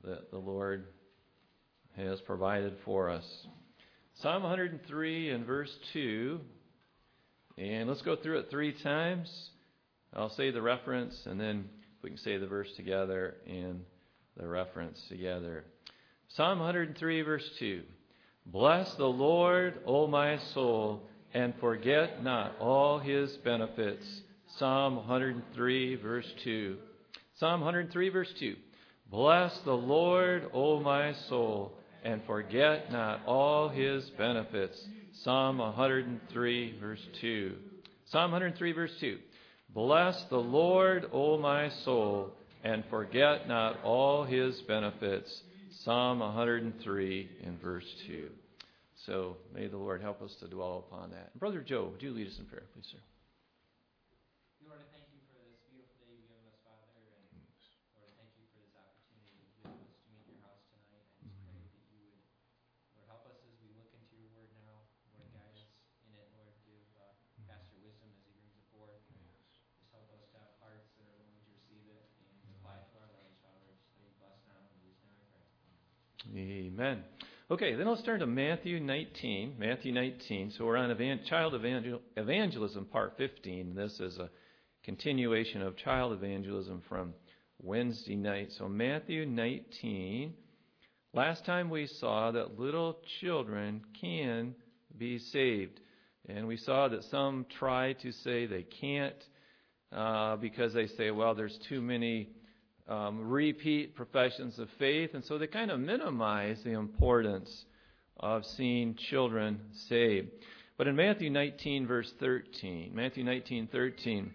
that the Lord has provided for us. Psalm 103 and verse 2. And let's go through it 3 times. I'll say the reference, and then we can say the verse together and the reference together. Psalm 103, verse 2. Bless the Lord, O my soul, and forget not all his benefits. Psalm 103, verse 2. Psalm 103, verse 2. Bless the Lord, O my soul, and forget not all his benefits. Psalm 103, verse 2. Psalm 103, verse 2. Bless the Lord, O my soul, and forget not all his benefits. Psalm 103 in verse 2. So may the Lord help us to dwell upon that. Brother Joe, would you lead us in prayer, please, sir? Lord, I thank you for this beautiful day you've given us, Father. And Lord, I thank you for this opportunity you've given us to meet in your house tonight. I just pray that you would, Lord, help us as we look into your word now. Lord, guide us in it. Lord, give Pastor wisdom as he brings it forth. Just help us to have hearts that are willing to receive it and apply it to our lives, Father. Just may you bless now. In Jesus' name I pray. Amen. Okay, then let's turn to Matthew 19. Matthew 19. So we're on child evangelism, part 15. This is a continuation of child evangelism from Wednesday night. So Matthew 19. Last time we saw that little children can be saved. And we saw that some try to say they can't because they say, well, there's too many repeat professions of faith, and so they kind of minimize the importance of seeing children saved. But in Matthew 19, verse 13, Matthew 19:13,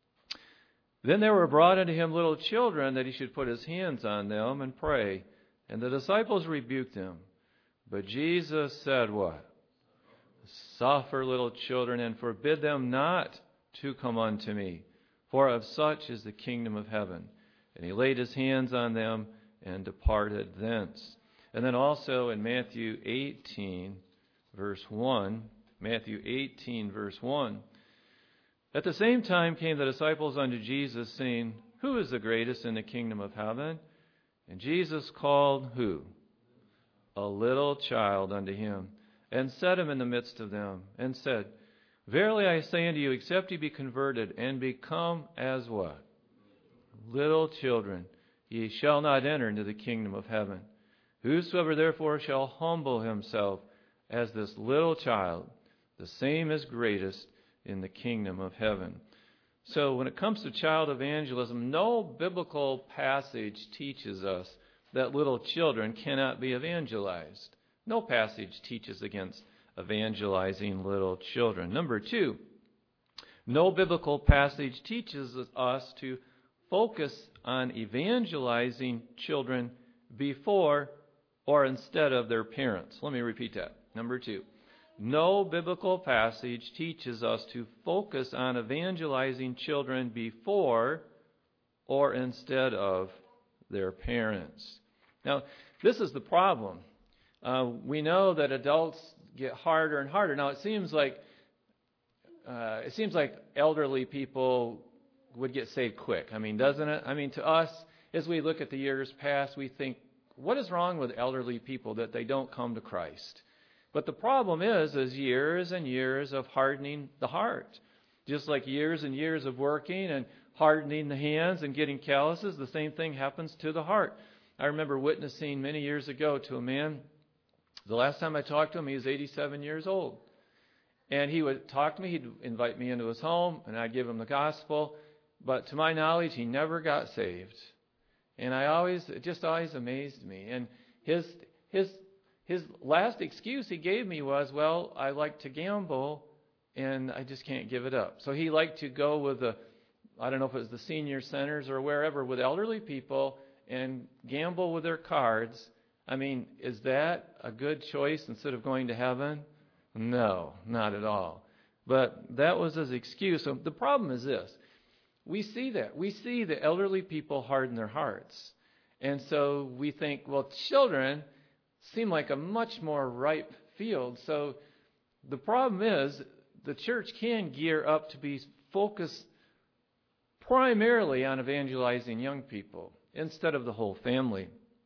then there were brought unto him little children that he should put his hands on them and pray. And the disciples rebuked him. But Jesus said what? Suffer little children and forbid them not to come unto me, for of such is the kingdom of heaven. And he laid his hands on them and departed thence. And then also in Matthew 18, verse 1, Matthew 18, verse 1, at the same time came the disciples unto Jesus, saying, who is the greatest in the kingdom of heaven? And Jesus called who? A little child unto him, and set him in the midst of them, and said, verily I say unto you, except ye be converted, and become as what? Little children, ye shall not enter into the kingdom of heaven. Whosoever therefore shall humble himself as this little child, the same is greatest in the kingdom of heaven. So when it comes to child evangelism, no biblical passage teaches us that little children cannot be evangelized. No passage teaches against evangelizing little children. Number 2, no biblical passage teaches us to focus on evangelizing children before or instead of their parents. Let me repeat that. Number 2, no biblical passage teaches us to focus on evangelizing children before or instead of their parents. Now, this is the problem. We know that adults get harder and harder. Now, it seems like elderly people would get saved quick. I mean, doesn't it? I mean, to us, as we look at the years past, we think, what is wrong with elderly people that they don't come to Christ? But the problem is years and years of hardening the heart. Just like years and years of working and hardening the hands and getting calluses, the same thing happens to the heart. I remember witnessing many years ago to a man. The last time I talked to him, he was 87 years old. And he would talk to me. He'd invite me into his home, and I'd give him the gospel. But to my knowledge, he never got saved. And it just always amazed me. And his last excuse he gave me was, well, I like to gamble, and I just can't give it up. So he liked to go with I don't know if it was the senior centers or wherever, with elderly people and gamble with their cards. I mean, is that a good choice instead of going to heaven? No, not at all. But that was his excuse. So the problem is this. We see that. We see the elderly people harden their hearts. And so we think, well, children seem like a much more ripe field. So the problem is the church can gear up to be focused primarily on evangelizing young people instead of the whole family.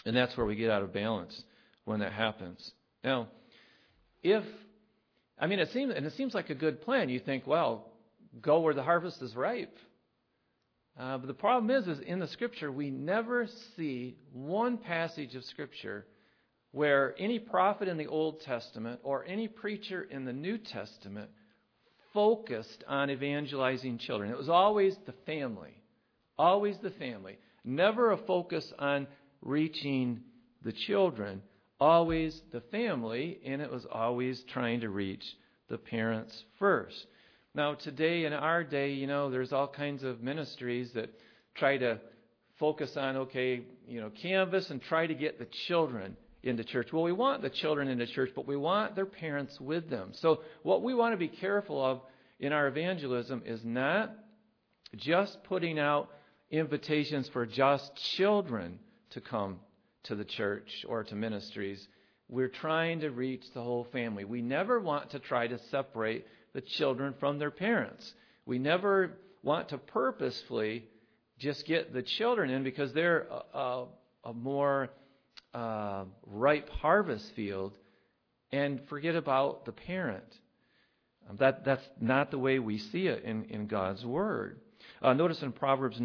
And that's where we get out of balance when that happens. Now, it seems like a good plan. You think, well, go where the harvest is ripe. But the problem is in the Scripture, we never see one passage of Scripture where any prophet in the Old Testament or any preacher in the New Testament focused on evangelizing children. It was always the family. Always the family. Never a focus on reaching the children. Always the family, and it was always trying to reach the parents first. Now, today, in our day, there's all kinds of ministries that try to focus on, canvas and try to get the children into church. Well, we want the children into church, but we want their parents with them. So what we want to be careful of in our evangelism is not just putting out invitations for just children to come to the church or to ministries. We're trying to reach the whole family. We never want to try to separate the children from their parents. We never want to purposefully just get the children in because they're a more ripe harvest field and forget about the parent. That's not the way we see it in God's Word. Notice in Proverbs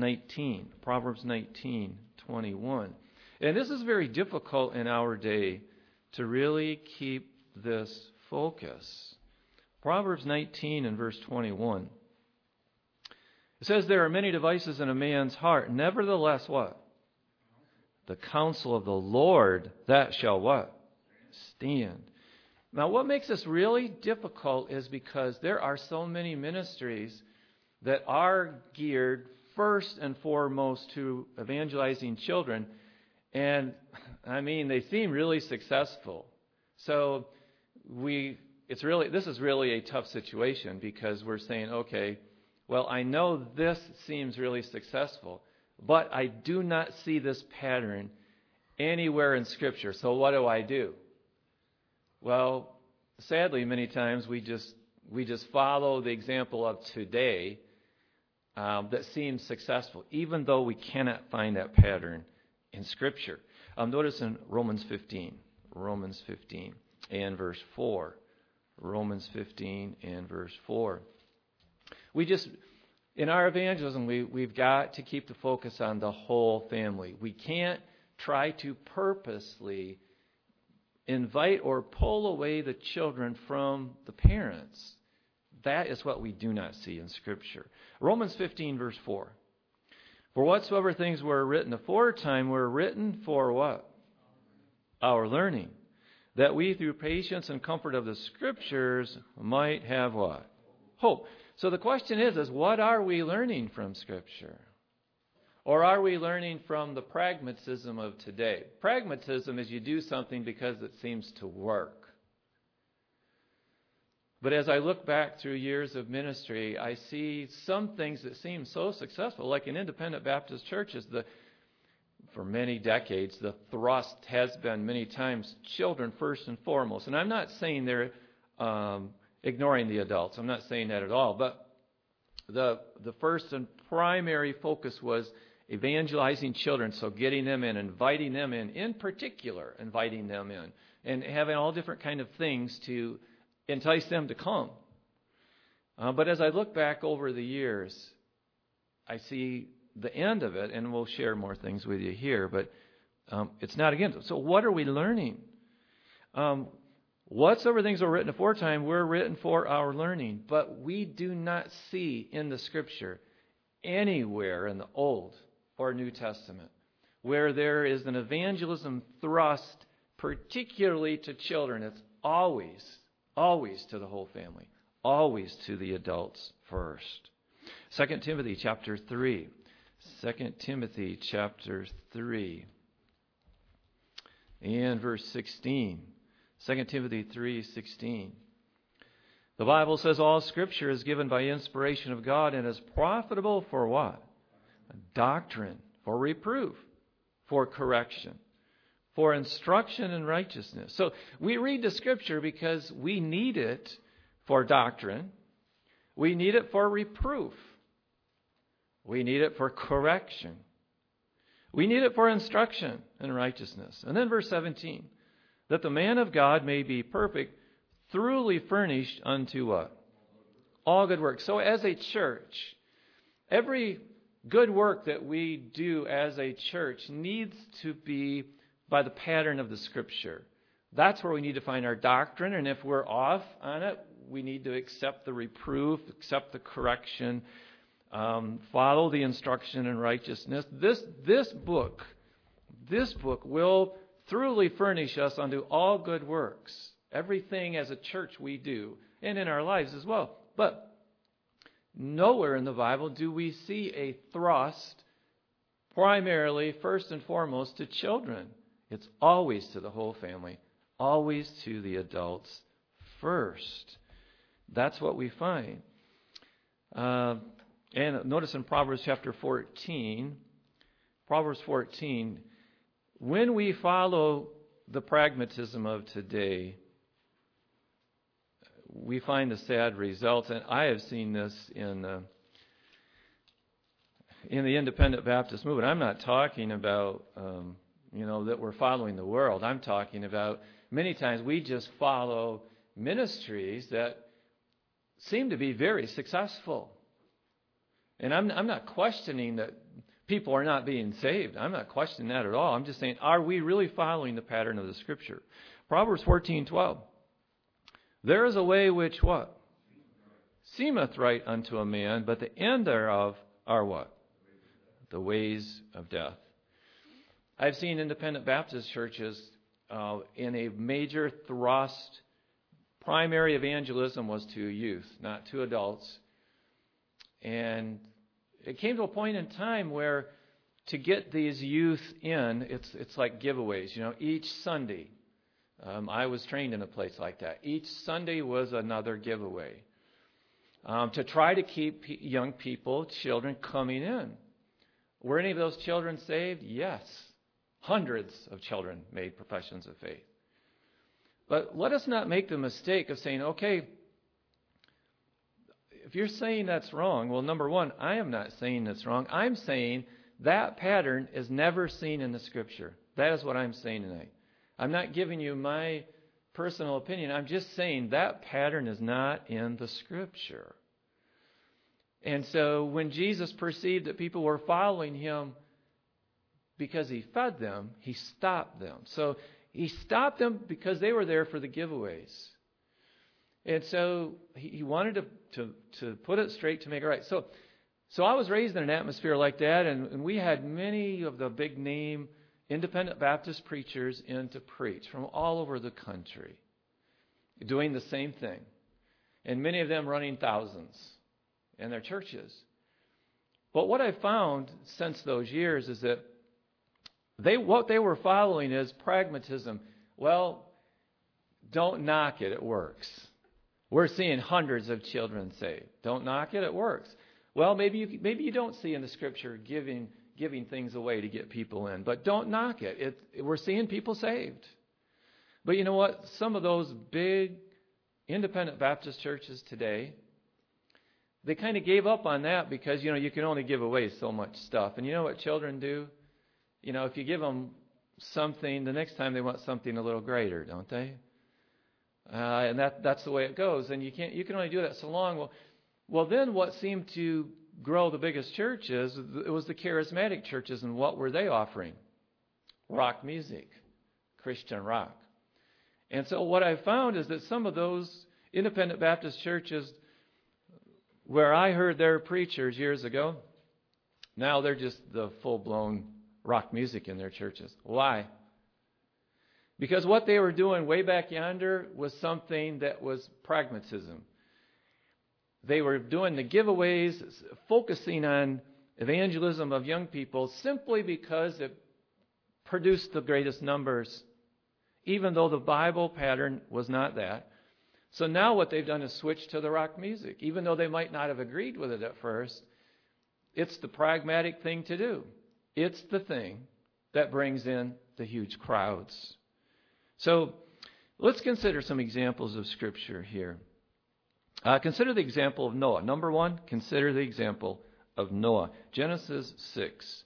19:21. And this is very difficult in our day to really keep this focus. Proverbs 19 and verse 21. It says, there are many devices in a man's heart. Nevertheless, what? The counsel of the Lord, that shall what? Stand. Now, what makes this really difficult is because there are so many ministries that are geared first and foremost to evangelizing children. And, they seem really successful. So this is really a tough situation because we're saying, okay, well, I know this seems really successful, but I do not see this pattern anywhere in Scripture. So what do? Well, sadly, many times we just follow the example of today that seems successful, even though we cannot find that pattern in Scripture. Notice in Romans 15 and verse 4. Romans 15 and verse 4. In our evangelism, we've got to keep the focus on the whole family. We can't try to purposely invite or pull away the children from the parents. That is what we do not see in Scripture. Romans 15 verse 4. For whatsoever things were written aforetime were written for what? Our learning. That we through patience and comfort of the Scriptures might have what? Hope. So the question is what are we learning from Scripture? Or are we learning from the pragmatism of today? Pragmatism is you do something because it seems to work. But as I look back through years of ministry, I see some things that seem so successful, like in independent Baptist churches. For many decades, the thrust has been many times children first and foremost. And I'm not saying they're ignoring the adults. I'm not saying that at all. But the first and primary focus was evangelizing children, so getting them in particular, inviting them in, and having all different kind of things to entice them to come. But as I look back over the years, I see the end of it, and we'll share more things with you here, but it's not again. So what are we learning? Whatsoever things were written aforetime were written for our learning, but we do not see in the Scripture anywhere in the Old or New Testament where there is an evangelism thrust particularly to children. It's always to the whole family, always to the adults first. 2 Timothy chapter 3. 2 Timothy chapter 3 and verse 16. 2 Timothy 3:16. The Bible says all Scripture is given by inspiration of God and is profitable for what? Doctrine, for reproof, for correction, for instruction in righteousness. So we read the Scripture because we need it for doctrine. We need it for reproof. We need it for correction. We need it for instruction in righteousness. And then verse 17, that the man of God may be perfect, thoroughly furnished unto what? All good works. So as a church, every good work that we do as a church needs to be by the pattern of the Scripture. That's where we need to find our doctrine, and if we're off on it, we need to accept the reproof, accept the correction, follow the instruction in righteousness. This book will thoroughly furnish us unto all good works. Everything as a church we do, and in our lives as well. But nowhere in the Bible do we see a thrust primarily, first and foremost, to children. It's always to the whole family, always to the adults first. That's what we find. And notice in Proverbs chapter 14, when we follow the pragmatism of today, we find the sad results, and I have seen this in the independent Baptist movement. I'm not talking about, that we're following the world. I'm talking about many times we just follow ministries that seem to be very successful. And I'm not questioning that people are not being saved. I'm not questioning that at all. I'm just saying, are we really following the pattern of the Scripture? Proverbs 14:12. There is a way which what? Seemeth right unto a man, but the end thereof are what? The ways of death. I've seen independent Baptist churches in a major thrust. Primary evangelism was to youth, not to adults. And it came to a point in time where to get these youth in, it's like giveaways. Each Sunday, I was trained in a place like that. Each Sunday was another giveaway to try to keep young people, children, coming in. Were any of those children saved? Yes. Hundreds of children made professions of faith. But let us not make the mistake of saying, okay, if you're saying that's wrong, well, number one, I am not saying that's wrong. I'm saying that pattern is never seen in the Scripture. That is what I'm saying tonight. I'm not giving you my personal opinion. I'm just saying that pattern is not in the Scripture. And so when Jesus perceived that people were following him because he fed them, he stopped them. So he stopped them because they were there for the giveaways. And so he wanted to put it straight to make it right. So I was raised in an atmosphere like that, and we had many of the big name independent Baptist preachers in to preach from all over the country, doing the same thing. And many of them running thousands in their churches. But what I found since those years is that what they were following is pragmatism. Well, don't knock it, it works. We're seeing hundreds of children saved. Don't knock it, it works. Well, maybe you don't see in the Scripture giving things away to get people in, but don't knock it. We're seeing people saved. But you know what? Some of those big independent Baptist churches today, they kind of gave up on that because, you can only give away so much stuff. And you know what children do? If you give them something, the next time they want something a little greater, don't they? And that's the way it goes. And you can only do that so long. Well, then what seemed to grow the biggest churches, it was the charismatic churches. And what were they offering? Rock music, Christian rock. And so what I found is that some of those independent Baptist churches where I heard their preachers years ago, now they're just the full-blown rock music in their churches. Why? Because what they were doing way back yonder was something that was pragmatism. They were doing the giveaways, focusing on evangelism of young people simply because it produced the greatest numbers, even though the Bible pattern was not that. So now what they've done is switch to the rock music. Even though they might not have agreed with it at first, it's the pragmatic thing to do. It's the thing that brings in the huge crowds. So let's consider some examples of Scripture here. Consider the example of Noah. Number one, consider the example of Noah. Genesis 6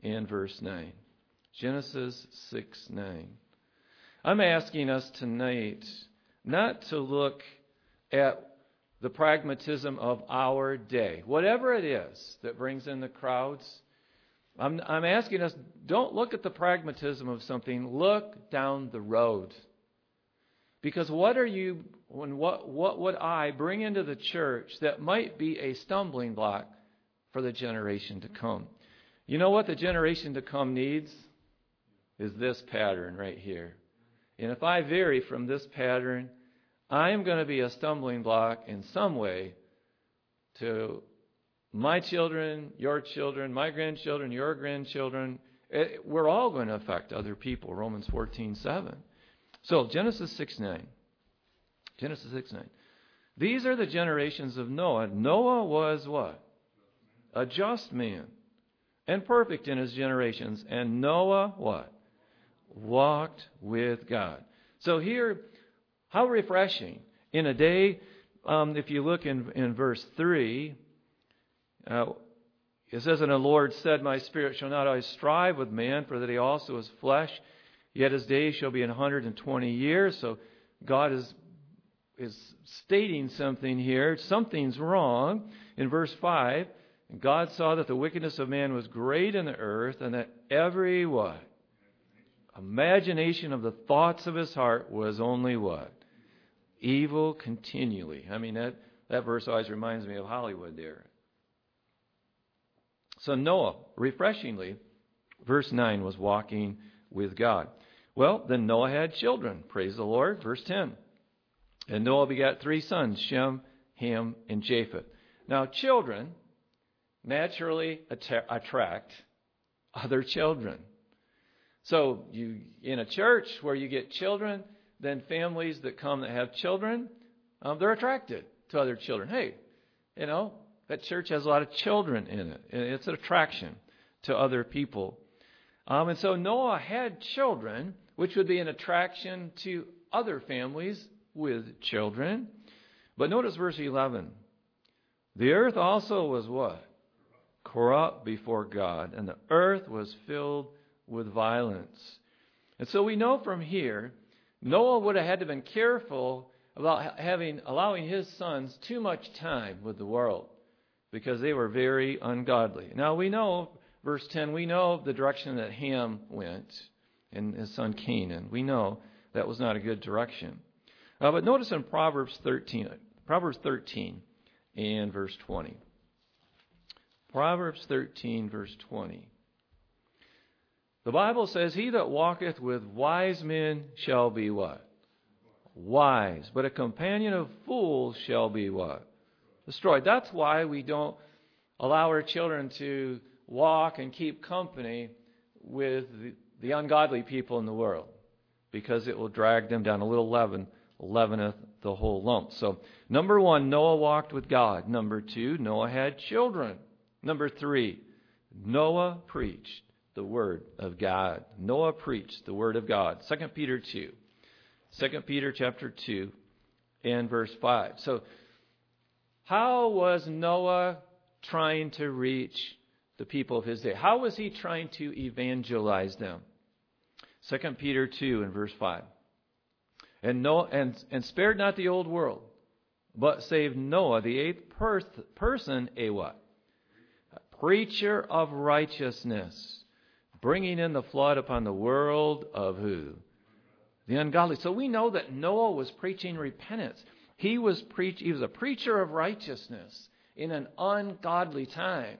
and verse 9. Genesis 6:9. I'm asking us tonight not to look at the pragmatism of our day, whatever it is that brings in the crowds. I'm asking us, don't look at the pragmatism of something. Look down the road. Because what would I bring into the church that might be a stumbling block for the generation to come? You know what the generation to come needs? Is this pattern right here. And if I vary from this pattern, I'm going to be a stumbling block in some way to my children, your children, my grandchildren, your grandchildren. We're all going to affect other people. Romans 14:7. So Genesis 6:9. Genesis 6:9. These are the generations of Noah. Noah was what? A just man and perfect in his generations. And Noah what? Walked with God. So here, how refreshing. In a day, if you look in verse 3, it says, and the Lord said, my spirit shall not always strive with man, for that he also is flesh. Yet his days shall be 120 years. So God is stating something here. Something's wrong. In verse 5, God saw that the wickedness of man was great in the earth, and that every what? Imagination of the thoughts of his heart was only what? Evil continually. I mean, that verse always reminds me of Hollywood there. So Noah, refreshingly, verse 9, was walking with God. Well, then Noah had children. Praise the Lord. Verse 10. And Noah begat 3 sons, Shem, Ham, and Japheth. Now, children naturally attract other children. So you in a church where you get children, then families that come that have children, they're attracted to other children. Hey, that church has a lot of children in it. It's an attraction to other people. And so Noah had children, which would be an attraction to other families with children. But notice verse 11. The earth also was what? Corrupt before God, and the earth was filled with violence. And so we know from here, Noah would have had to have been careful about allowing his sons too much time with the world, because they were very ungodly. Now we know, verse 10, we know the direction that Ham went and his son Canaan. We know that was not a good direction. But notice in Proverbs 13 and verse 20. Proverbs 13, verse 20. The Bible says, he that walketh with wise men shall be what? Wise. But a companion of fools shall be what? Destroyed. That's why we don't allow our children to walk and keep company with the ungodly people in the world, because it will drag them down. A little leaven leaveneth the whole lump. So, number 1, Noah walked with God. Number 2, Noah had children. Number 3, Noah preached the word of God. Noah preached the word of God. 2 Peter 2. 2 Peter chapter 2 and verse 5. So, how was Noah trying to reach the people of his day? How was he trying to evangelize them? 2 Peter 2 and verse 5. And spared not the old world, but saved Noah, the 8th person, a what? A preacher of righteousness, bringing in the flood upon the world of who? The ungodly. So we know that Noah was preaching repentance. He was a preacher of righteousness in an ungodly time.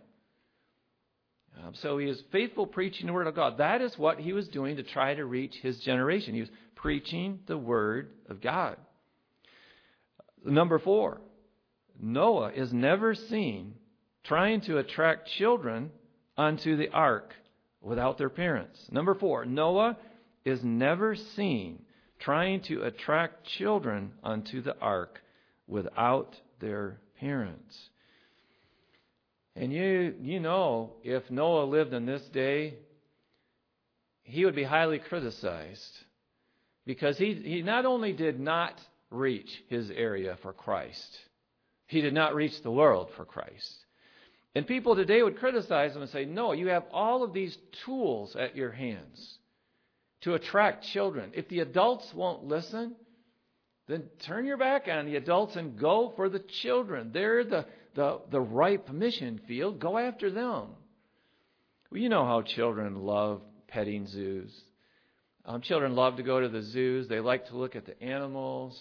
So he is faithful preaching the word of God. That is what he was doing to try to reach his generation. He was preaching the word of God. Number 4, Noah is never seen trying to attract children onto the ark without their parents. Number 4, Noah is never seen trying to attract children onto the ark without their parents. And you know, if Noah lived in this day, he would be highly criticized, because he not only did not reach his area for Christ, he did not reach the world for Christ. And people today would criticize him and say, no, you have all of these tools at your hands to attract children. If the adults won't listen, then turn your back on the adults and go for the children. They're the ripe mission field. Go after them. Well, you know how children love petting zoos. Children love to go to the zoos. They like to look at the animals.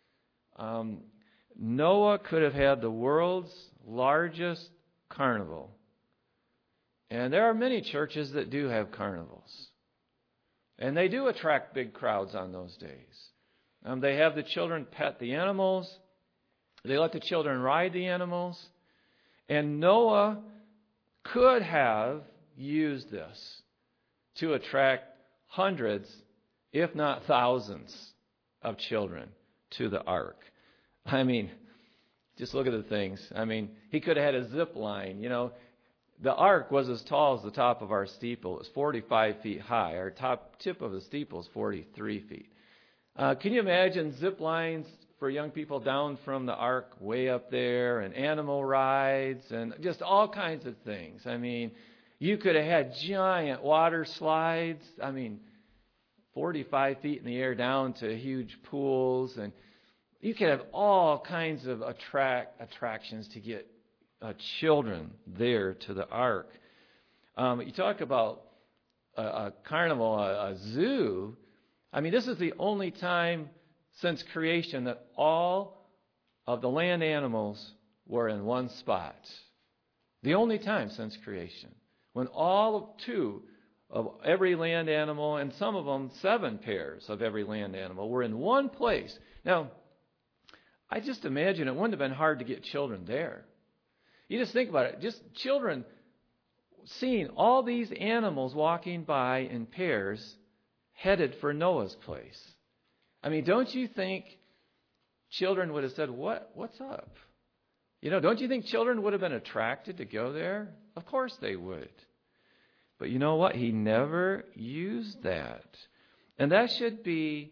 Noah could have had the world's largest carnival. And there are many churches that do have carnivals. And they do attract big crowds on those days. They have the children pet the animals. They let the children ride the animals. And Noah could have used this to attract hundreds, if not thousands, of children to the ark. I mean, just look at the things. I mean, he could have had a zip line. You know, the ark was as tall as the top of our steeple. It was 45 feet high. Our top tip of the steeple is 43 feet. Can you imagine zip lines for young people down from the ark way up there, and animal rides, and just all kinds of things? I mean, you could have had giant water slides. I mean, 45 feet in the air down to huge pools, and you could have all kinds of attractions to get children there to the ark. You talk about a carnival, a zoo. I mean, this is the only time since creation that all of the land animals were in one spot. The only time since creation. When all two of every land animal, and some of them 7 pairs of every land animal, were in one place. Now, I just imagine it wouldn't have been hard to get children there. You just think about it. Just children seeing all these animals walking by in pairs headed for Noah's place. I mean, don't you think children would have said, what's up? You know, don't you think children would have been attracted to go there? Of course they would. But you know what? He never used that. And that should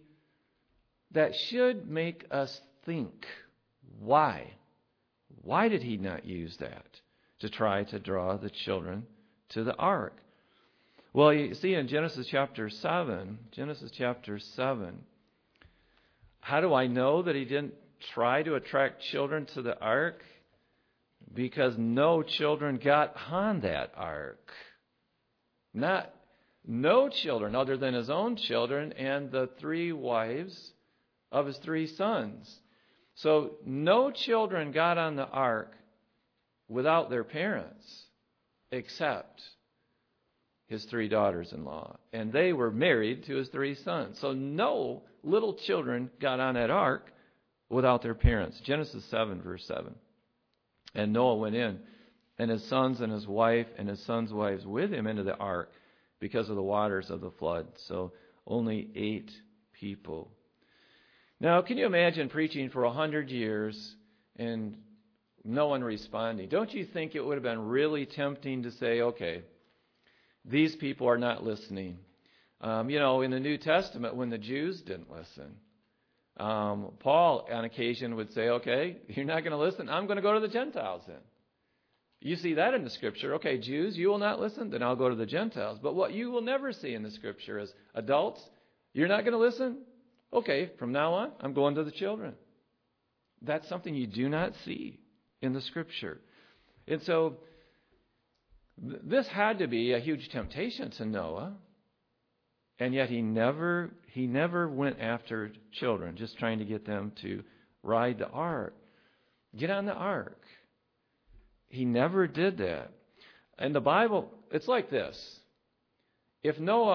make us think. Why? Why did he not use that to try to draw the children to the ark? Well, you see in Genesis chapter 7, how do I know that he didn't try to attract children to the ark? Because no children got on that ark. No children other than his own children and the 3 wives of his 3 sons. So no children got on the ark without their parents, except his 3 daughters-in-law. And they were married to his 3 sons. So no little children got on that ark without their parents. Genesis 7, verse 7. And Noah went in, and his sons and his wife and his sons' wives with him into the ark because of the waters of the flood. So only 8 people. Now, can you imagine preaching for 100 years and no one responding? Don't you think it would have been really tempting to say, okay, these people are not listening? In the New Testament, when the Jews didn't listen, Paul on occasion would say, okay, you're not going to listen. I'm going to go to the Gentiles then. You see that in the Scripture. Okay, Jews, you will not listen, then I'll go to the Gentiles. But what you will never see in the Scripture is adults, you're not going to listen? Okay, from now on, I'm going to the children. That's something you do not see in the Scripture. And so this had to be a huge temptation to Noah. And yet he never went after children, just trying to get them to ride the ark. Get on the ark. He never did that. In the Bible, it's like this. If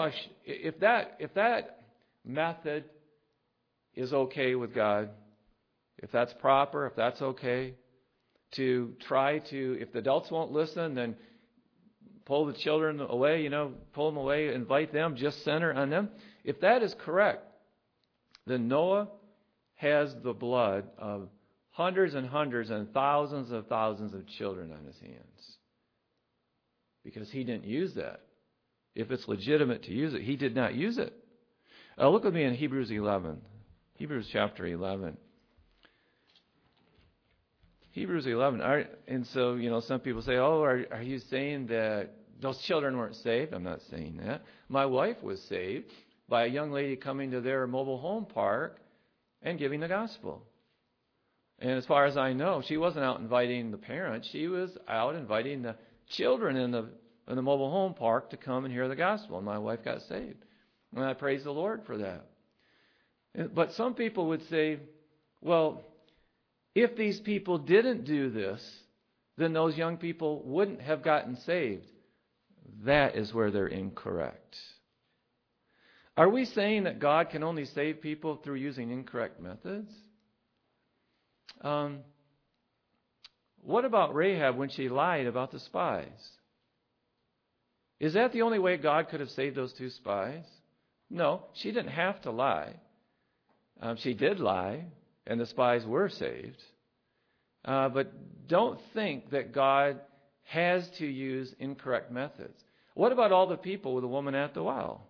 that method is okay with God, if that's proper, if that's okay, to try to, if the adults won't listen, then pull the children away, pull them away, invite them, just center on them. If that is correct, then Noah has the blood of hundreds and hundreds and thousands of children on his hands. Because he didn't use that. If it's legitimate to use it, he did not use it. Look with me in Hebrews 11. Hebrews chapter 11. Hebrews 11. And so, some people say, oh, are you saying that those children weren't saved? I'm not saying that. My wife was saved by a young lady coming to their mobile home park and giving the gospel. And as far as I know, she wasn't out inviting the parents. She was out inviting the children in the mobile home park to come and hear the gospel. And my wife got saved. And I praise the Lord for that. But some people would say, well, if these people didn't do this, then those young people wouldn't have gotten saved. That is where they're incorrect. Are we saying that God can only save people through using incorrect methods? What about Rahab when she lied about the spies? Is that the only way God could have saved those 2 spies? No, she didn't have to lie. She did lie, and the spies were saved. But don't think that God has to use incorrect methods. What about all the people with the woman at the well?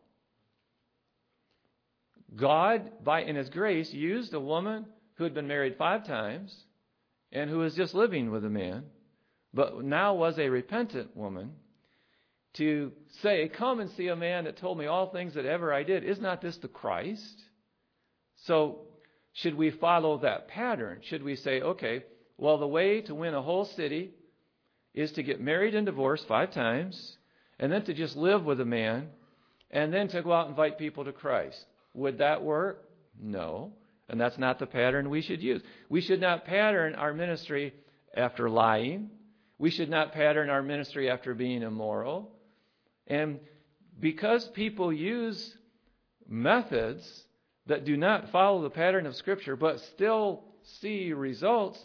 God, in His grace, used a woman who had been married 5 times and who was just living with a man, but now was a repentant woman, to say, come and see a man that told me all things that ever I did. Is not this the Christ? So should we follow that pattern? Should we say, okay, well, the way to win a whole city is to get married and divorced 5 times, and then to just live with a man, and then to go out and invite people to Christ. Would that work? No. And that's not the pattern we should use. We should not pattern our ministry after lying. We should not pattern our ministry after being immoral. And because people use methods that do not follow the pattern of Scripture but still see results,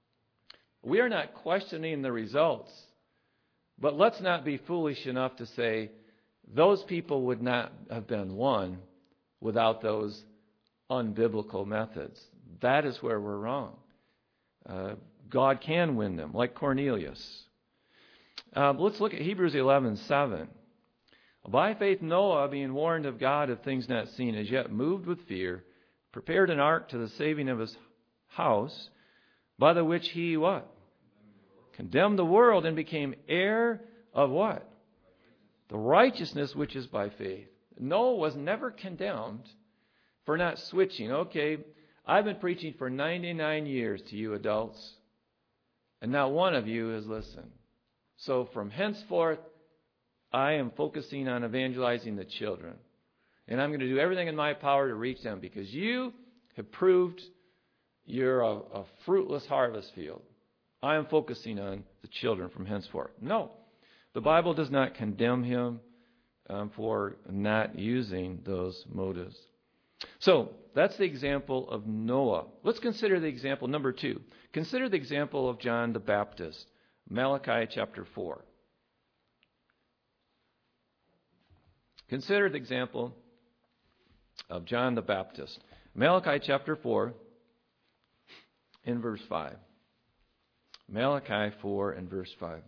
we are not questioning the results. But let's not be foolish enough to say those people would not have been won without those unbiblical methods. That is where we're wrong. God can win them, like Cornelius. Let's look at Hebrews 11:7. By faith Noah, being warned of God of things not seen, as yet moved with fear, prepared an ark to the saving of his house, by the which he what? Condemned the world and became heir of what? The righteousness which is by faith. Noah was never condemned for not switching. Okay, I've been preaching for 99 years to you adults, and not one of you has listened. So from henceforth, I am focusing on evangelizing the children. And I'm going to do everything in my power to reach them because you have proved you're a fruitless harvest field. I am focusing on the children from henceforth. No, the Bible does not condemn him for not using those motives. So that's the example of Noah. Let's consider the example number 2. Consider the example of John the Baptist. Malachi chapter 4. Consider the example of John the Baptist. Malachi chapter 4 in verse 5. Malachi 4 and verse 5.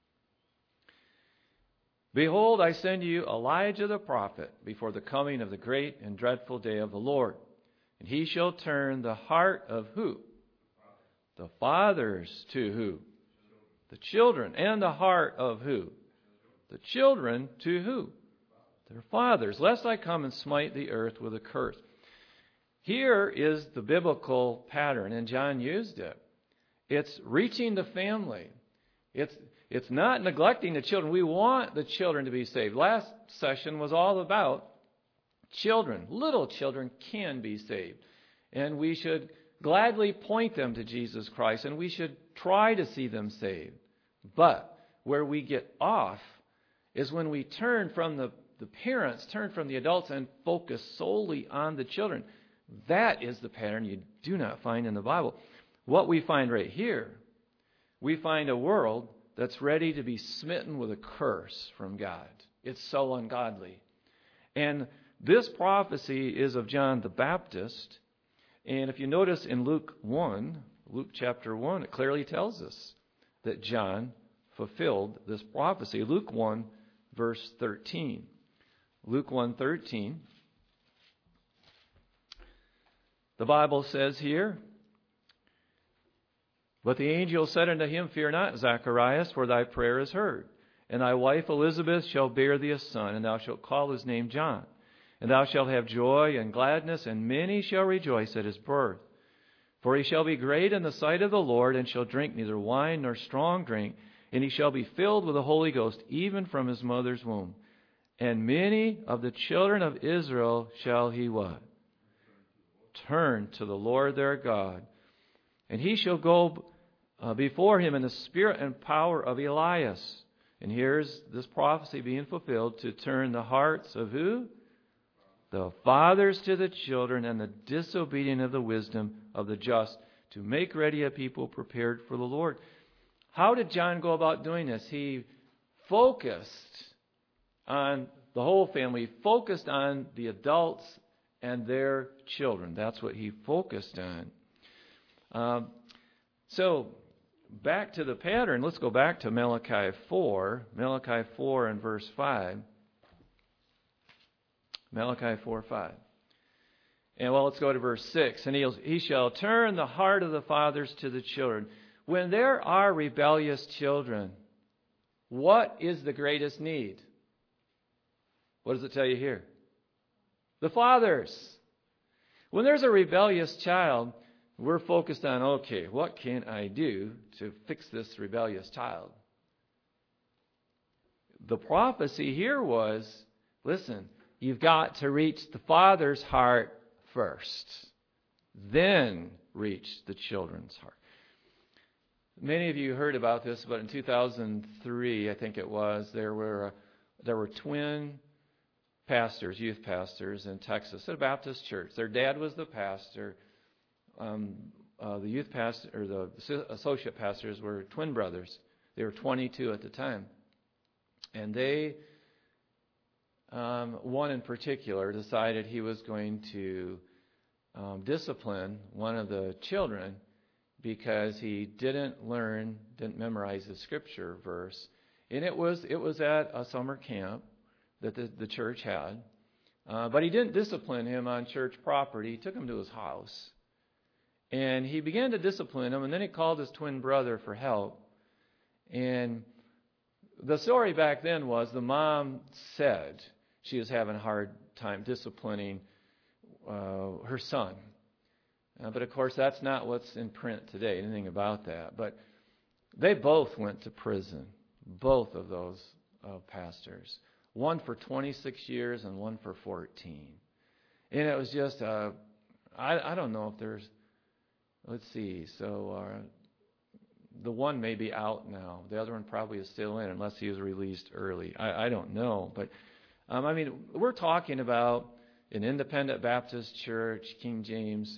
Behold, I send you Elijah the prophet before the coming of the great and dreadful day of the Lord. And he shall turn the heart of who? The fathers to who? The children. And the heart of who? The children to who? Their fathers. Lest I come and smite the earth with a curse. Here is the biblical pattern, and John used it. It's reaching the family. It's not neglecting the children. We want the children to be saved. Last session was all about children. Little children can be saved. And we should gladly point them to Jesus Christ, and we should try to see them saved. But where we get off is when we turn from the parents, turn from the adults, and focus solely on the children. That is the pattern you do not find in the Bible. What we find right here, we find a world that's ready to be smitten with a curse from God. It's so ungodly. And this prophecy is of John the Baptist. And if you notice in Luke chapter 1, it clearly tells us that John fulfilled this prophecy. Luke 1, verse 13. Luke 1:13. The Bible says here, But the angel said unto him, Fear not, Zacharias, for thy prayer is heard. And thy wife Elizabeth shall bear thee a son, and thou shalt call his name John. And thou shalt have joy and gladness, and many shall rejoice at his birth. For he shall be great in the sight of the Lord, and shall drink neither wine nor strong drink, and he shall be filled with the Holy Ghost, even from his mother's womb. And many of the children of Israel shall he what? Turn to the Lord their God. And he shall go before him in the spirit and power of Elias. And here's this prophecy being fulfilled, to turn the hearts of who? The fathers to the children, and the disobedient of the wisdom of the just, to make ready a people prepared for the Lord. How did John go about doing this? He focused on the whole family. He focused on the adults and their children. That's what he focused on. So, back to the pattern. Let's go back to Malachi 4. Malachi 4 and verse 5. Malachi 4:5. And let's go to verse 6. And he shall turn the heart of the fathers to the children. When there are rebellious children, what is the greatest need? What does it tell you here? The fathers. When there's a rebellious child, we're focused on, okay, what can I do to fix this rebellious child? The prophecy here was, listen, you've got to reach the father's heart first, then reach the children's heart. Many of you heard about this, but in 2003, I think it was, there were twin pastors, youth pastors in Texas at a Baptist church. Their dad was the pastor. The youth pastor, or the associate pastors, were twin brothers. They were 22 at the time, and they, one in particular, decided he was going to discipline one of the children because he didn't memorize the scripture verse, and it was at a summer camp that the church had, but he didn't discipline him on church property. He took him to his house. And he began to discipline him, and then he called his twin brother for help. And the story back then was the mom said she was having a hard time disciplining her son. But of course, that's not what's in print today, anything about that. But they both went to prison, both of those pastors. One for 26 years and one for 14. And it was just, I don't know if there's, let's see, so the one may be out now. The other one probably is still in, unless he was released early. I don't know. But, we're talking about an independent Baptist church, King James.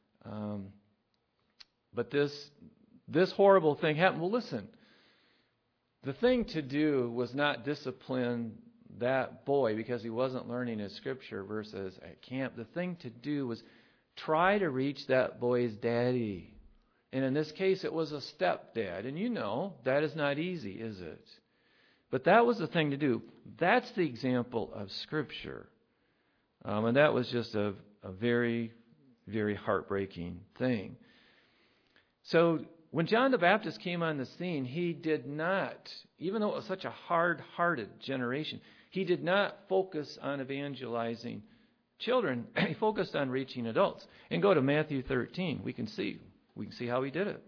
But this horrible thing happened. Well, listen, the thing to do was not discipline that boy because he wasn't learning his scripture verses at camp. The thing to do was try to reach that boy's daddy. And in this case, it was a stepdad. And you know, that is not easy, is it? But that was the thing to do. That's the example of Scripture. And that was just a very, very heartbreaking thing. So when John the Baptist came on the scene, he did not, even though it was such a hard-hearted generation, he did not focus on evangelizing children. He focused on reaching adults. And go to Matthew 13. We can see how he did it.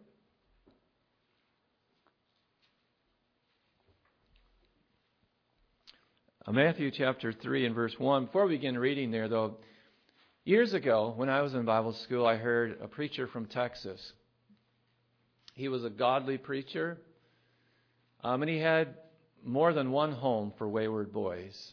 Matthew chapter 3 and verse 1. Before we begin reading there, though, years ago when I was in Bible school, I heard a preacher from Texas. He was a godly preacher, and he had more than one home for wayward boys.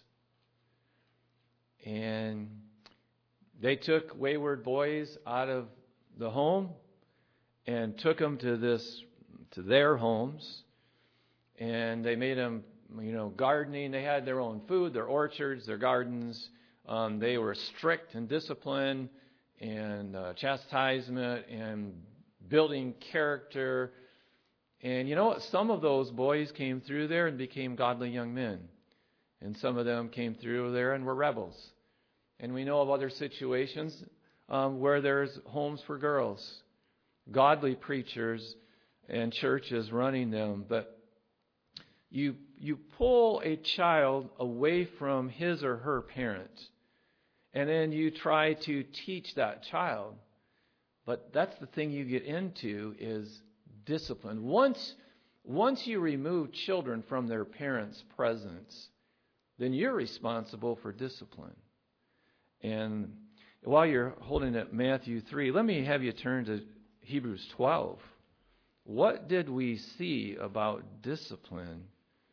And they took wayward boys out of the home and took them to their homes, and they made them, gardening. They had their own food, their orchards, their gardens. They were strict in discipline and chastisement and building character. And you know what? Some of those boys came through there and became godly young men. And some of them came through there and were rebels. And we know of other situations where there's homes for girls. Godly preachers and churches running them, but you pull a child away from his or her parent, and then you try to teach that child. But that's the thing you get into is discipline. Once you remove children from their parents' presence, then you're responsible for discipline. And while you're holding at Matthew 3, let me have you turn to Hebrews 12. What did we see about discipline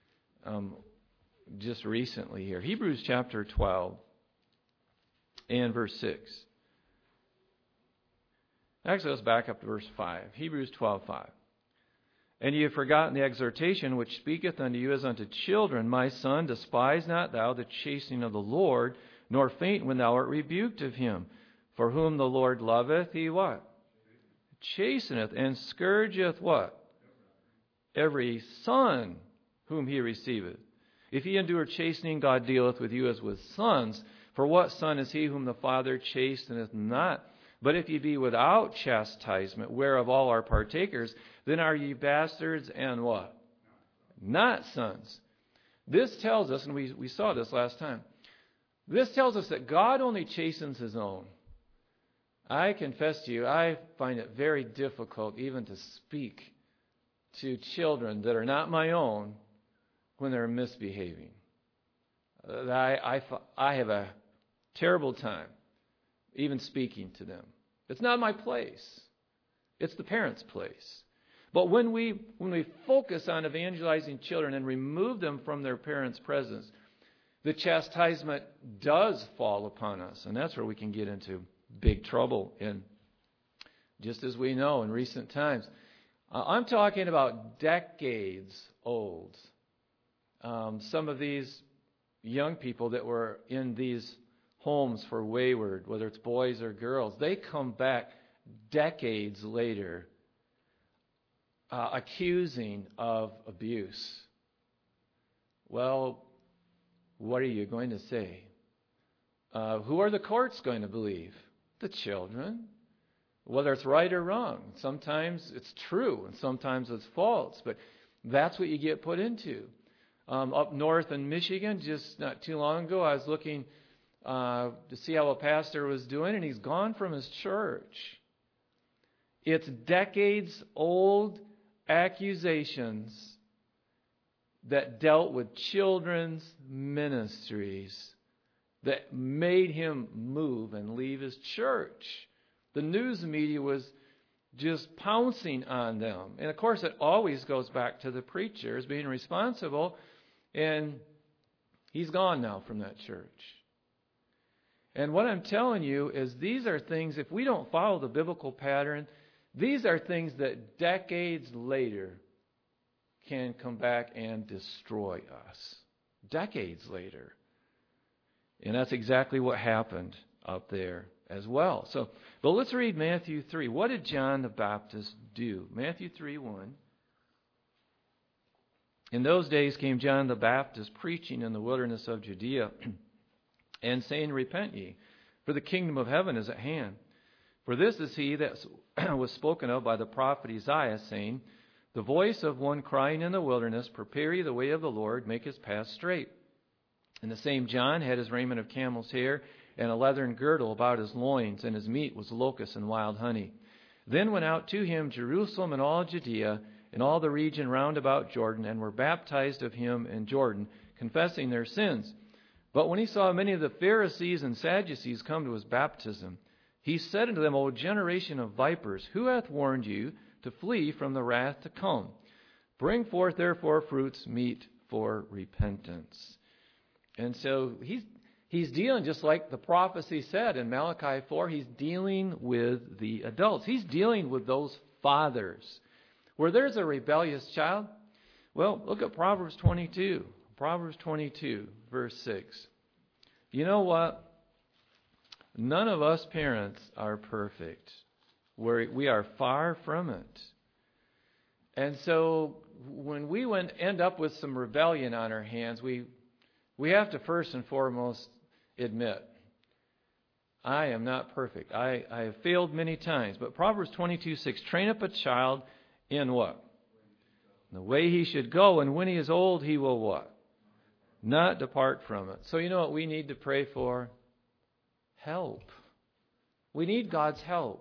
just recently here? Hebrews chapter 12 and verse 6. Actually, let's back up to verse 5. Hebrews 12:5. And ye have forgotten the exhortation which speaketh unto you as unto children. My son, despise not thou the chastening of the Lord, nor faint when thou art rebuked of him. For whom the Lord loveth, he what? Chasteneth, and scourgeth what? Every son whom he receiveth. If ye endure chastening, God dealeth with you as with sons. For what son is he whom the Father chasteneth not? But if ye be without chastisement, whereof all are partakers, then are ye bastards and what? Not sons. This tells us, and we saw this last time, this tells us that God only chastens his own. I confess to you, I find it very difficult even to speak to children that are not my own when they're misbehaving. I have a terrible time even speaking to them. It's not my place. It's the parents' place. But when we focus on evangelizing children and remove them from their parents' presence, the chastisement does fall upon us. And that's where we can get into big trouble. And just as we know in recent times, I'm talking about decades old. Some of these young people that were in these homes for wayward, whether it's boys or girls, they come back decades later accusing of abuse. Well, what are you going to say? Who are the courts going to believe? The children. Whether it's right or wrong. Sometimes it's true and sometimes it's false, but that's what you get put into. Up north in Michigan, just not too long ago, I was looking to see how a pastor was doing, and he's gone from his church. It's decades old accusations that dealt with children's ministries that made him move and leave his church. The news media was just pouncing on them. And of course, it always goes back to the preacher as being responsible. And he's gone now from that church. And what I'm telling you is these are things, if we don't follow the biblical pattern, these are things that decades later can come back and destroy us. Decades later. And that's exactly what happened up there as well. But let's read Matthew 3. What did John the Baptist do? Matthew 3:1. In those days came John the Baptist preaching in the wilderness of Judea and saying, Repent ye, for the kingdom of heaven is at hand. For this is he that was spoken of by the prophet Isaiah, saying, The voice of one crying in the wilderness, Prepare ye the way of the Lord, make his path straight. And the same John had his raiment of camel's hair, and a leathern girdle about his loins, and his meat was locusts and wild honey. Then went out to him Jerusalem and all Judea, and all the region round about Jordan, and were baptized of him in Jordan, confessing their sins. But when he saw many of the Pharisees and Sadducees come to his baptism, he said unto them, O generation of vipers, who hath warned you to flee from the wrath to come? Bring forth therefore fruits meet for repentance. And so he's dealing, just like the prophecy said in Malachi 4, he's dealing with the adults. He's dealing with those fathers. Where there's a rebellious child, well, look at Proverbs 22. Proverbs 22, verse 6. You know what? None of us parents are perfect. We are far from it. And so when we end up with some rebellion on our hands, we have to first and foremost admit, I am not perfect. I have failed many times. But Proverbs 22:6, train up a child in what? The way he should go, and when he is old, he will what? Not depart from it. So you know what we need to pray for? Help. We need God's help.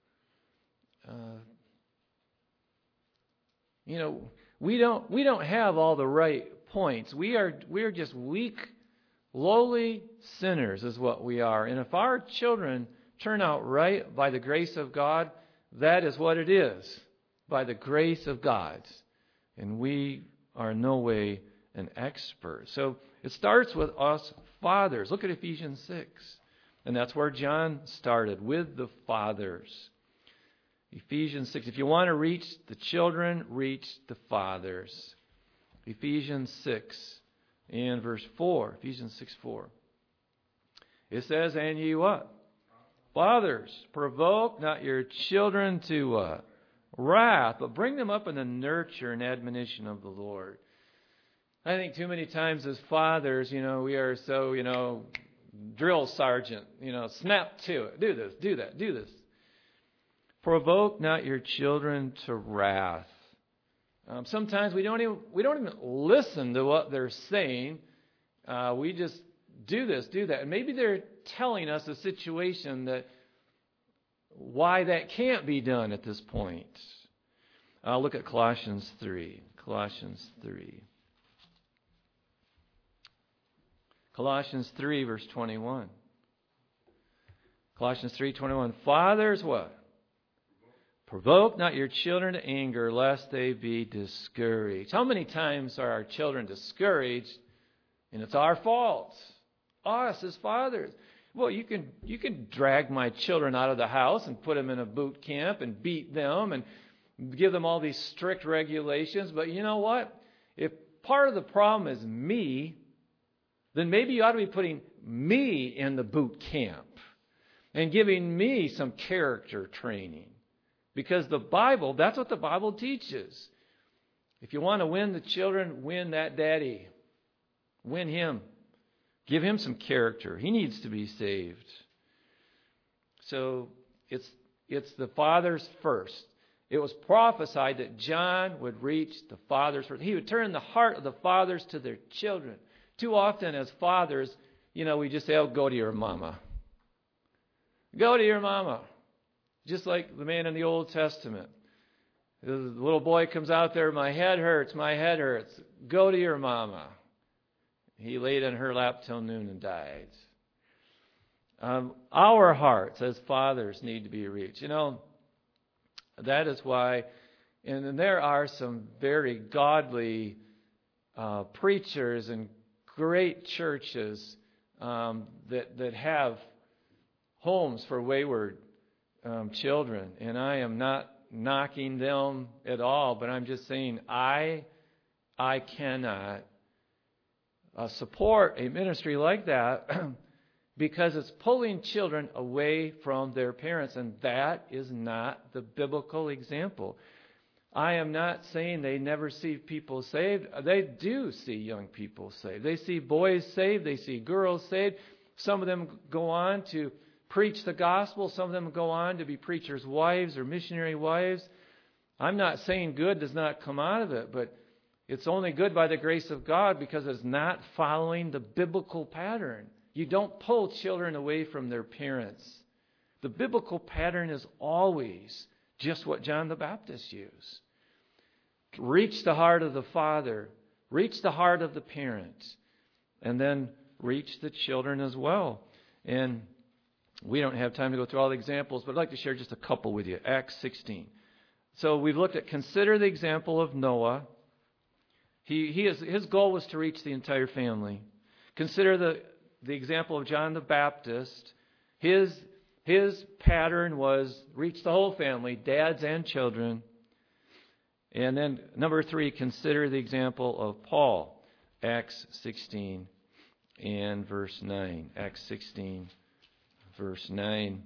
We don't have all the right points. We are just weak, lowly sinners is what we are. And if our children turn out right by the grace of God, that is what it is. By the grace of God. And we are in no way an expert. So it starts with us fathers. Look at Ephesians 6. And that's where John started, with the fathers. Ephesians 6. If you want to reach the children, reach the fathers. Ephesians 6 and verse 4. Ephesians 6:4. It says, and ye what? Fathers, provoke not your children to what? Wrath, but bring them up in the nurture and admonition of the Lord. I think too many times as fathers, we are so, drill sergeant, snap to it. Do this, do that, do this. Provoke not your children to wrath. Sometimes we don't even listen to what they're saying. We just do this, do that. And maybe they're telling us a situation that why that can't be done at this point. Look at Colossians 3. Colossians 3. Colossians 3, verse 21. Colossians 3:21. Fathers, what? Provoke not your children to anger, lest they be discouraged. How many times are our children discouraged, and it's our fault? Us as fathers. Well, you can drag my children out of the house and put them in a boot camp and beat them and give them all these strict regulations. But you know what? If part of the problem is me, then maybe you ought to be putting me in the boot camp and giving me some character training. Because the Bible, that's what the Bible teaches. If you want to win the children, win that daddy. Win him. Give him some character. He needs to be saved. So it's the fathers first. It was prophesied that John would reach the fathers first. He would turn the heart of the fathers to their children. Too often as fathers, we just say, oh, go to your mama. Go to your mama. Just like the man in the Old Testament. The little boy comes out there, my head hurts, my head hurts. Go to your mama. He laid in her lap till noon and died. Our hearts as fathers need to be reached. That is why, and there are some very godly preachers and great churches that have homes for wayward children. And I am not knocking them at all, but I'm just saying I cannot support a ministry like that because it's pulling children away from their parents, and that is not the biblical example. I am not saying they never see people saved. They do see young people saved. They see boys saved. They see girls saved. Some of them go on to preach the gospel. Some of them go on to be preachers' wives or missionary wives. I'm not saying good does not come out of it, but it's only good by the grace of God because it's not following the biblical pattern. You don't pull children away from their parents. The biblical pattern is always just what John the Baptist used. Reach the heart of the father. Reach the heart of the parents. And then reach the children as well. And we don't have time to go through all the examples, but I'd like to share just a couple with you. Acts 16. So we've looked at, consider the example of Noah. His goal was to reach the entire family. Consider the example of John the Baptist. His pattern was reach the whole family, dads and children. And then number 3, consider the example of Paul. Acts 16 and verse 9. Acts 16, verse 9.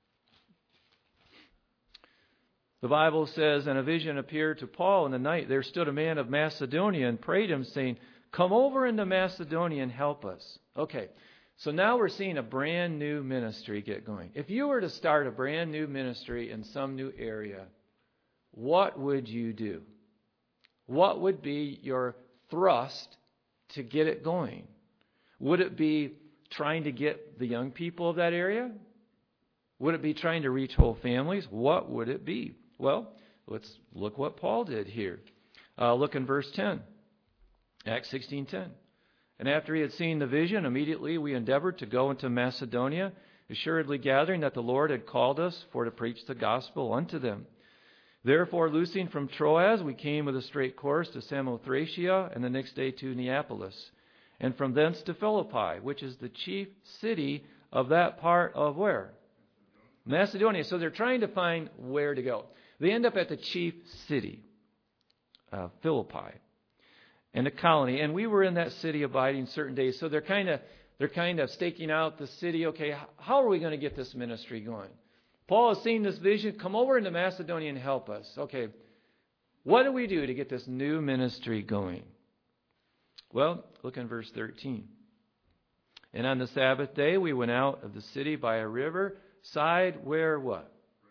The Bible says, and a vision appeared to Paul in the night. There stood a man of Macedonia and prayed him, saying, come over into Macedonia and help us. Okay, so now we're seeing a brand new ministry get going. If you were to start a brand new ministry in some new area, what would you do? What would be your thrust to get it going? Would it be trying to get the young people of that area? Would it be trying to reach whole families? What would it be? Well, let's look what Paul did here. Look in verse 10. Acts 16:10. And after he had seen the vision, immediately we endeavored to go into Macedonia, assuredly gathering that the Lord had called us for to preach the gospel unto them. Therefore, loosing from Troas, we came with a straight course to Samothracia, and the next day to Neapolis, and from thence to Philippi, which is the chief city of that part of where? Macedonia. So they're trying to find where to go. They end up at the chief city, Philippi, and a colony. And we were in that city abiding certain days. So they're kind of staking out the city. Okay, how are we going to get this ministry going? Paul has seen this vision. Come over into Macedonia and help us. Okay, what do we do to get this new ministry going? Well, look in verse 13. And on the Sabbath day, we went out of the city by a river side where what?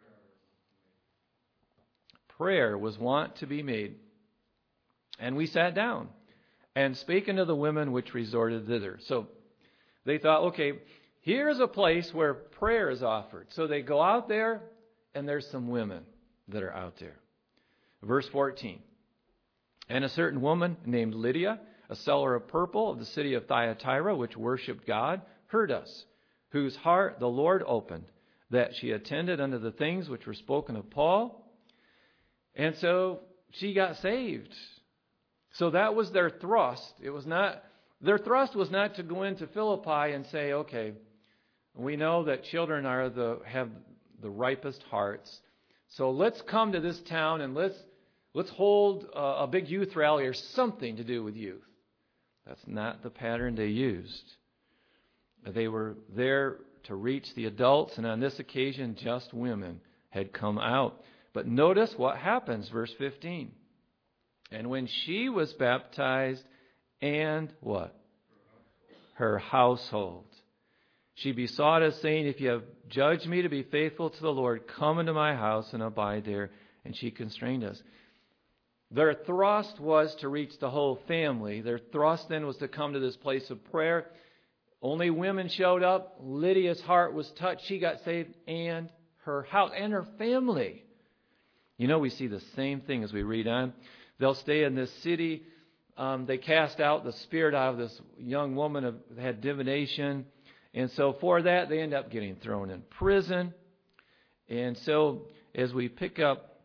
Prayer was wont to be made. And we sat down and spake unto the women which resorted thither. So they thought, okay, here's a place where prayer is offered. So they go out there, and there's some women that are out there. Verse 14. And a certain woman named Lydia, a seller of purple of the city of Thyatira, which worshipped God, heard us, whose heart the Lord opened, that she attended unto the things which were spoken of Paul. And so she got saved. So that was their thrust. Their thrust was not to go into Philippi and say, okay, we know that children have the ripest hearts. So let's come to this town and let's hold a big youth rally or something to do with youth. That's not the pattern they used. They were there to reach the adults, and on this occasion, just women had come out. But notice what happens, verse 15. And when she was baptized, and what? Her household. She besought us, saying, if you have judged me to be faithful to the Lord, come into my house and abide there. And she constrained us. Their thrust was to reach the whole family. Their thrust then was to come to this place of prayer. Only women showed up. Lydia's heart was touched. She got saved, and her house and her family. You know, we see the same thing as we read on. They'll stay in this city. They cast out the spirit out of this young woman who had divination. And so for that, they end up getting thrown in prison. And so as we pick up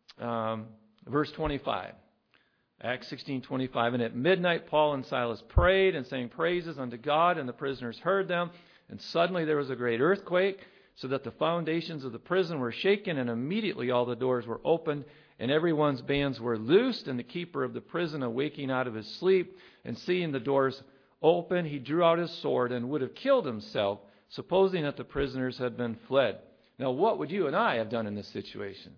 verse 25, Acts 16:25, and at midnight Paul and Silas prayed and sang praises unto God, and the prisoners heard them. And suddenly there was a great earthquake, so that the foundations of the prison were shaken, and immediately all the doors were opened, and everyone's bands were loosed. And the keeper of the prison, awaking out of his sleep, and seeing the doors open, he drew out his sword and would have killed himself, supposing that the prisoners had been fled. Now, what would you and I have done in this situation?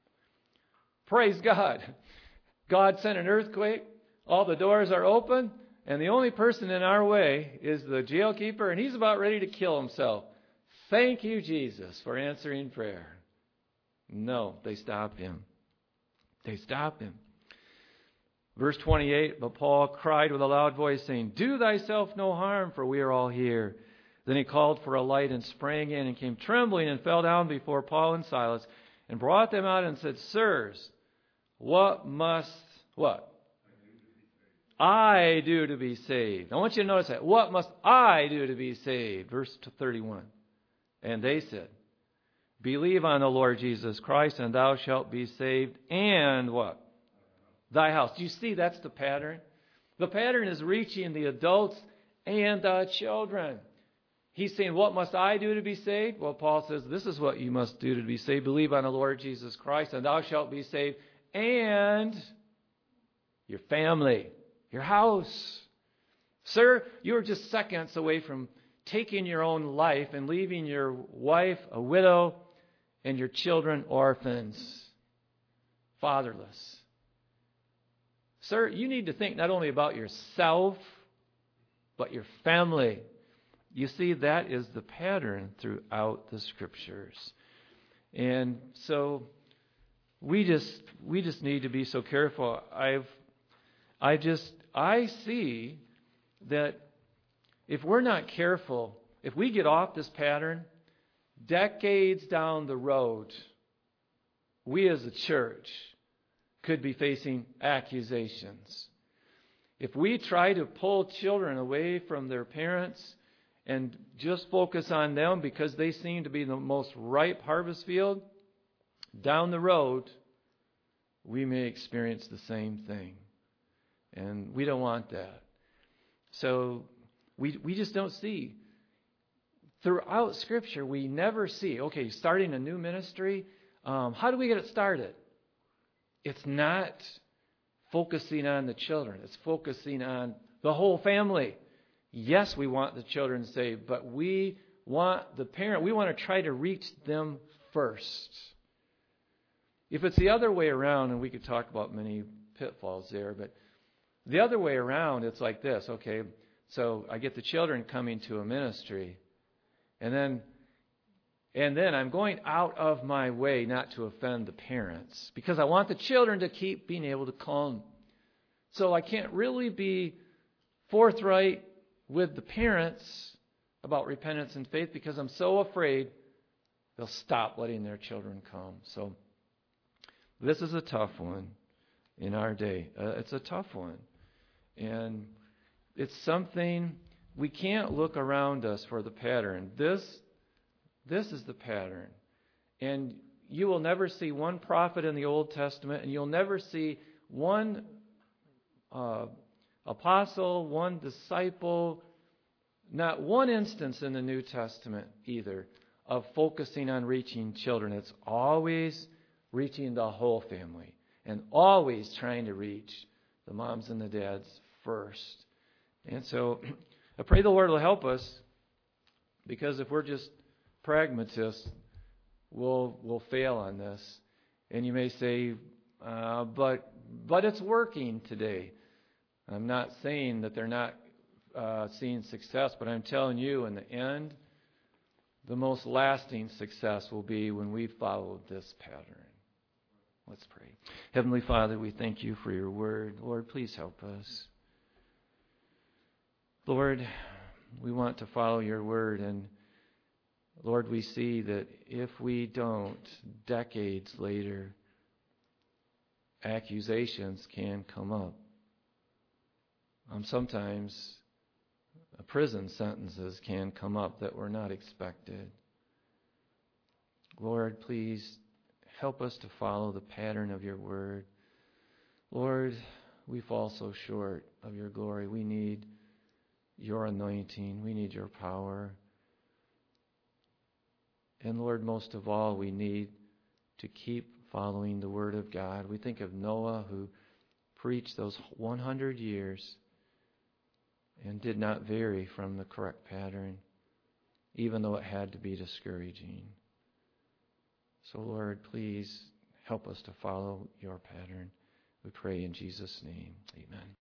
Praise God. God sent an earthquake. All the doors are open. And the only person in our way is the jailkeeper, and he's about ready to kill himself. Thank you, Jesus, for answering prayer. No, they stopped him. They stopped him. Verse 28, but Paul cried with a loud voice, saying, do thyself no harm, for we are all here. Then he called for a light and sprang in and came trembling and fell down before Paul and Silas and brought them out and said, sirs, what I do to be saved? I want you to notice that. What must I do to be saved? Verse 31. And they said, believe on the Lord Jesus Christ, and thou shalt be saved, and what? Thy house. Do you see that's the pattern? The pattern is reaching the adults and the children. He's saying, what must I do to be saved? Well, Paul says, this is what you must do to be saved. Believe on the Lord Jesus Christ, and thou shalt be saved, and your family, your house. Sir, you're just seconds away from taking your own life and leaving your wife a widow and your children orphans, fatherless. Sir, you need to think not only about yourself, but your family. You see, that is the pattern throughout the Scriptures. And so we just need to be so careful. I see that if we're not careful, if we get off this pattern, decades down the road, we as a church could be facing accusations. If we try to pull children away from their parents and just focus on them because they seem to be the most ripe harvest field, down the road, we may experience the same thing. And we don't want that. So we just don't see. Throughout Scripture, we never see, okay, starting a new ministry, how do we get it started? It's not focusing on the children. It's focusing on the whole family. Yes, we want the children saved, but we want the parent. We want to try to reach them first. If it's the other way around, and we could talk about many pitfalls there, but the other way around, it's like this. Okay, so I get the children coming to a ministry, and then I'm going out of my way not to offend the parents because I want the children to keep being able to come. So I can't really be forthright with the parents about repentance and faith because I'm so afraid they'll stop letting their children come. So this is a tough one in our day. It's a tough one. And it's something we can't look around us for the pattern. This is the pattern. And you will never see one prophet in the Old Testament, and you'll never see one apostle, one disciple, not one instance in the New Testament either of focusing on reaching children. It's always reaching the whole family and always trying to reach the moms and the dads first. And so I pray the Lord will help us, because if we're just pragmatists, we'll fail on this. And you may say, but it's working today. I'm not saying that they're not seeing success, but I'm telling you, in the end, the most lasting success will be when we follow this pattern. Let's pray. Heavenly Father, we thank you for your word. Lord, please help us. Lord, we want to follow your word, and Lord, we see that if we don't, decades later, accusations can come up. Sometimes prison sentences can come up that were not expected. Lord, please help us to follow the pattern of your word. Lord, we fall so short of your glory. We need your anointing. We need your power. And Lord, most of all, we need to keep following the word of God. We think of Noah, who preached those 100 years and did not vary from the correct pattern, even though it had to be discouraging. So, Lord, please help us to follow your pattern. We pray in Jesus' name. Amen.